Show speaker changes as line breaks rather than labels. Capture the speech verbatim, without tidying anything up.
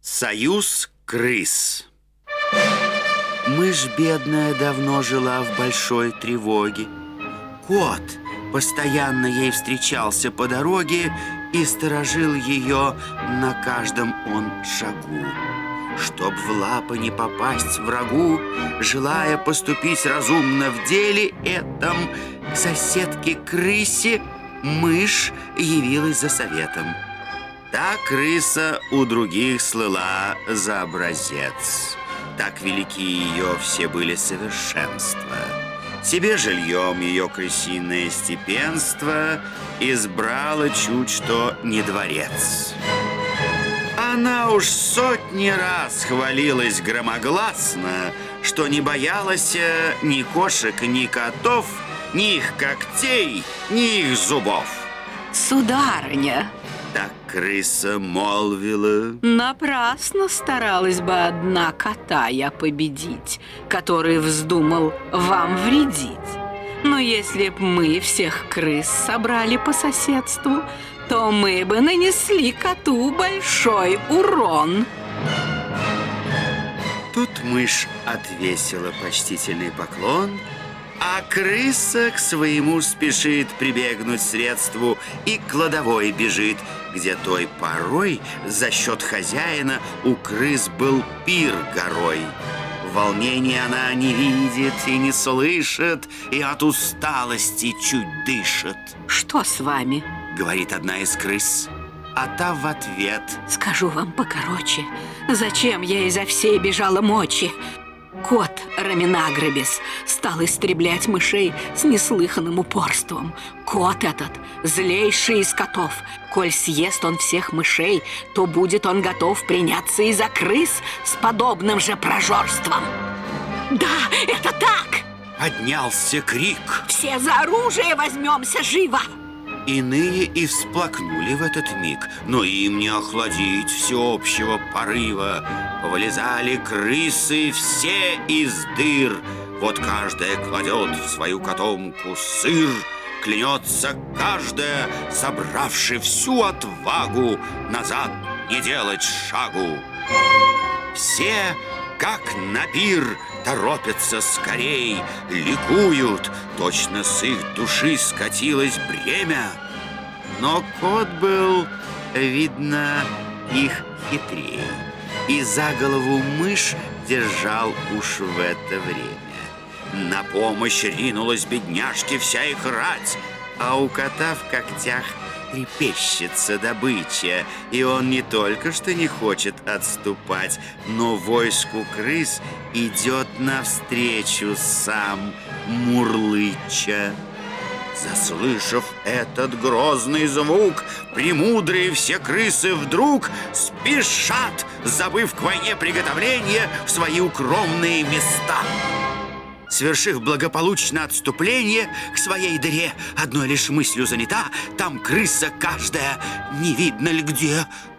Союз крыс. Мышь бедная давно жила в большой тревоге. Кот постоянно ей встречался по дороге и сторожил ее на каждом он шагу. Чтоб в лапы не попасть врагу, желая поступить разумно в деле этом, к соседке-крысе мышь явилась за советом. Та крыса у других слыла за образец. Так велики ее все были совершенства. Себе жильем ее крысиное степенство избрала чуть что не дворец. Она уж сотни раз хвалилась громогласно, что не боялась ни кошек, ни котов, ни их когтей, ни их зубов.
Сударыня,
так крыса молвила:
напрасно старалась бы одна кота я победить, который вздумал вам вредить. Но если б мы всех крыс собрали по соседству, то мы бы нанесли коту большой урон.
Тут мышь отвесила почтительный поклон, а крыса к своему спешит прибегнуть средству и к кладовой бежит, где той порой за счет хозяина у крыс был пир горой. Волнения она не видит и не слышит, и от усталости чуть дышит.
Что с вами?
Говорит одна из крыс, а та в ответ:
скажу вам покороче, зачем я изо всей бежала мочи? Кот Раминагробис стал истреблять мышей с неслыханным упорством. Кот этот злейший из котов. Коль съест он всех мышей, то будет он готов приняться и за крыс с подобным же прожорством. Да, это так!
Поднялся крик.
Все за оружие возьмемся живо!
Иные и всплакнули в этот миг, но им не охладить всеобщего порыва. Повылезали крысы все из дыр. Вот каждая кладет в свою котомку сыр. Клянется каждая, собравши всю отвагу, назад не делать шагу. Все, как на пир, торопятся скорей, ликуют, точно с их души скатилось бремя. Но кот был, видно, их хитрей, и за голову мышь держал уж в это время. На помощь ринулась бедняжке вся их рать, а у кота в когтях трепещется добыча, и он не только что не хочет отступать, но войску крыс идет навстречу сам, мурлыча. Заслышав этот грозный звук, премудрые все крысы вдруг спешат, забыв к войне приготовления, в свои укромные места. Свершив благополучно отступление к своей дыре, одной лишь мыслью занята, там крыса каждая, не видно ли где,